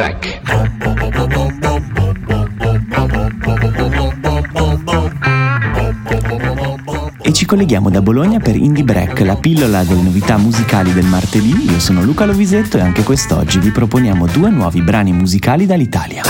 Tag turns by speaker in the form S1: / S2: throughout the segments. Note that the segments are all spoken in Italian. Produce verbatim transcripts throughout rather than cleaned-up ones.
S1: Break.
S2: E ci colleghiamo da Bologna per Indie Break, la pillola delle novità musicali del martedì. Io sono Luca Lovisetto e anche quest'oggi vi proponiamo due nuovi brani musicali dall'Italia.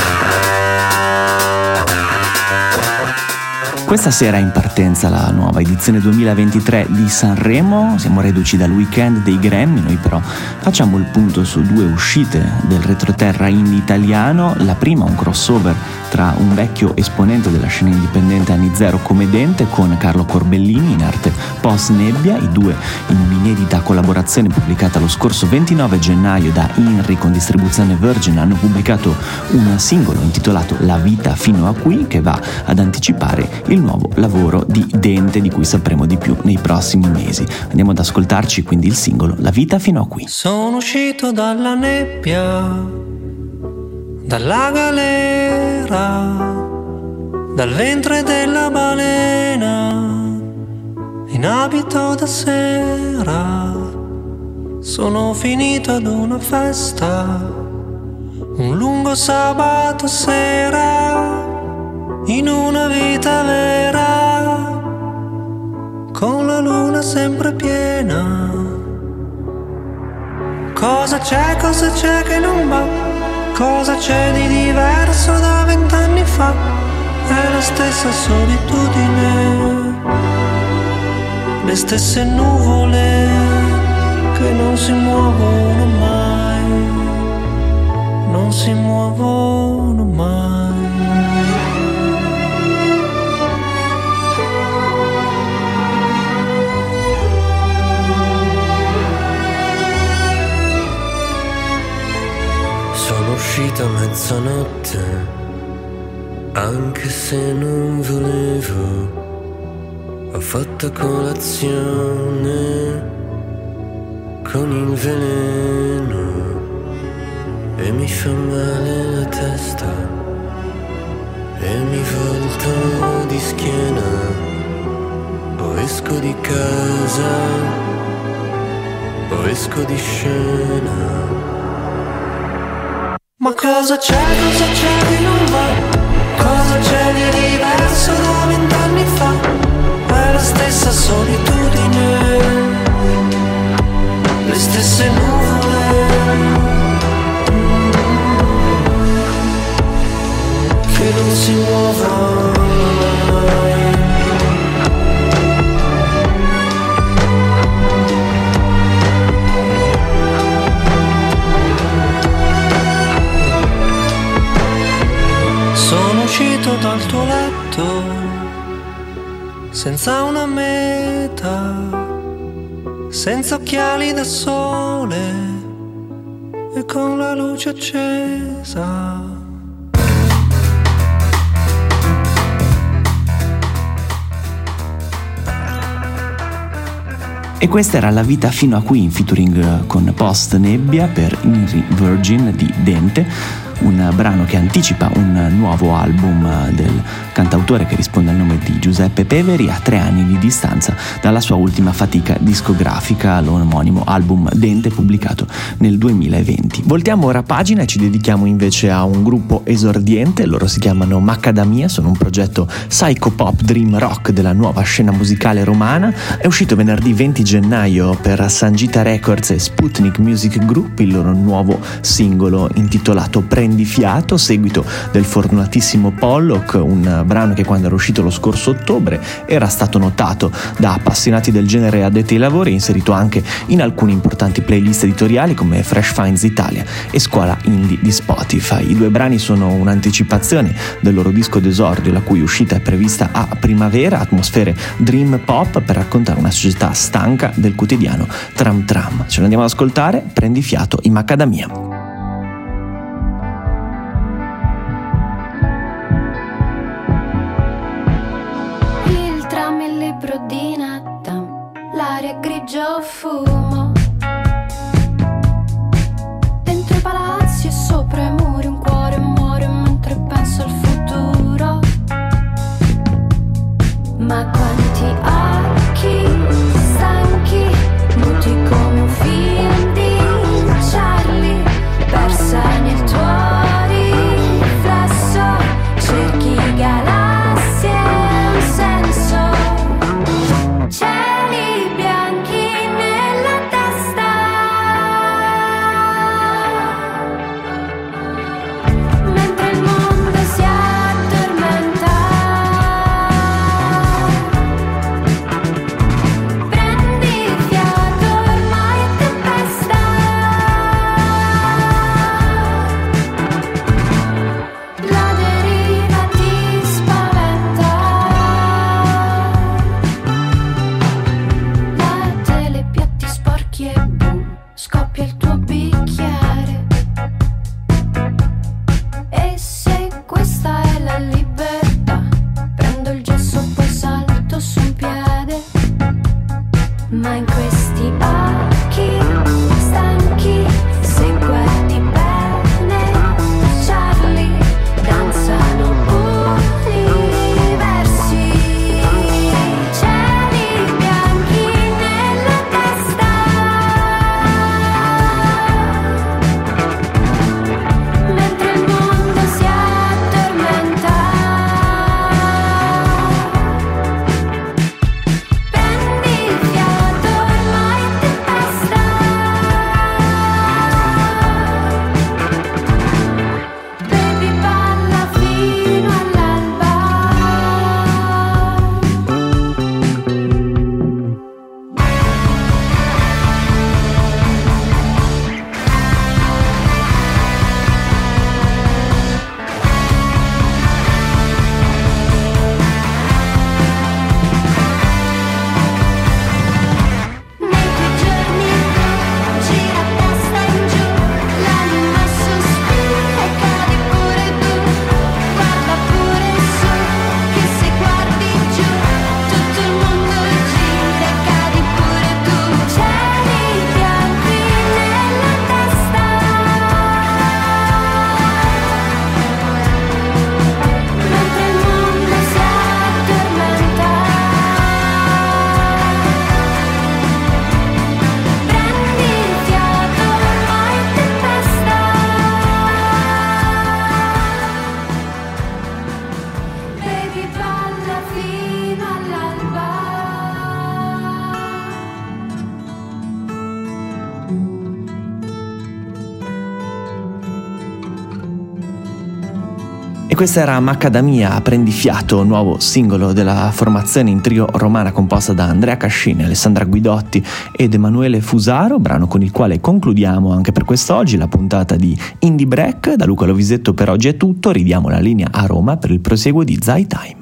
S2: Questa sera è in partenza la nuova edizione duemilaventitré di Sanremo, siamo reduci dal weekend dei Grammy, noi però facciamo il punto su due uscite del retroterra indie italiano. La prima, un crossover tra un vecchio esponente della scena indipendente anni zero come Dente con Carlo Corbellini in arte Post Nebbia, i due in un'inedita collaborazione pubblicata lo scorso ventinove gennaio da Inri con distribuzione Virgin hanno pubblicato un singolo intitolato La vita fino a qui, che va ad anticipare il nuovo lavoro di Dente, di cui sapremo di più nei prossimi mesi. Andiamo ad ascoltarci quindi il singolo La vita fino a qui.
S3: Sono uscito dalla nebbia, dalla galera, dal ventre della balena, in abito da sera. Sono finito ad una festa, un lungo sabato sera, in una vita vera, con la luna sempre piena. Cosa c'è, cosa c'è che non va? Cosa c'è di diverso da vent'anni fa? È la stessa solitudine, le stesse nuvole che non si muovono mai, non si muovono mai.
S4: Sono uscita a mezzanotte, anche se non volevo. Ho fatto colazione con il veleno e mi fa male la testa e mi volto di schiena. O esco di casa o esco di scena.
S3: Ma cosa c'è, cosa c'è che non va? Cosa c'è di diverso da vent'anni fa? È la stessa solitudine, le stesse nuvole che non si muovono mai. Sono uscito dal tuo letto senza una meta, senza occhiali da sole e con la luce accesa.
S2: E questa era La vita fino a qui in featuring con Post Nebbia per Inri Virgin di Dente, un brano che anticipa un nuovo album del cantautore che risponde al nome di Giuseppe Peveri a tre anni di distanza dalla sua ultima fatica discografica, l'omonimo album Dente pubblicato nel duemilaventi. Voltiamo ora pagina e ci dedichiamo invece a un gruppo esordiente. Loro si chiamano Macadamia, sono un progetto psycho-pop dream rock della nuova scena musicale romana. È uscito venerdì venti gennaio per Sangita Records e Sputnik Music Group il loro nuovo singolo intitolato Prendi Fiato, seguito del fortunatissimo Pollock, un brano che quando era uscito lo scorso ottobre era stato notato da appassionati del genere addetti ai lavori e inserito anche in alcune importanti playlist editoriali come Fresh Finds Italia e Scuola Indie di Spotify. I due brani sono un'anticipazione del loro disco d'esordio, la cui uscita è prevista a primavera, atmosfere dream pop per raccontare una società stanca del quotidiano tram tram. Ce lo andiamo ad ascoltare, Prendi Fiato, i Macadamia.
S5: L'aria è grigio fumo, dentro i palazzi e sopra i muri un cuore muore mentre penso al futuro. Ma quanti occhi stanchi, muti come un film di Charlie, persa nel tuo
S2: E questa era Macadamia, Prendi Fiato, nuovo singolo della formazione in trio romana composta da Andrea Cascini, Alessandra Guidotti ed Emanuele Fusaro, brano con il quale concludiamo anche per quest'oggi la puntata di Indie Break. Da Luca Lovisetto per oggi è tutto, ridiamo la linea a Roma per il proseguo di Zai Time.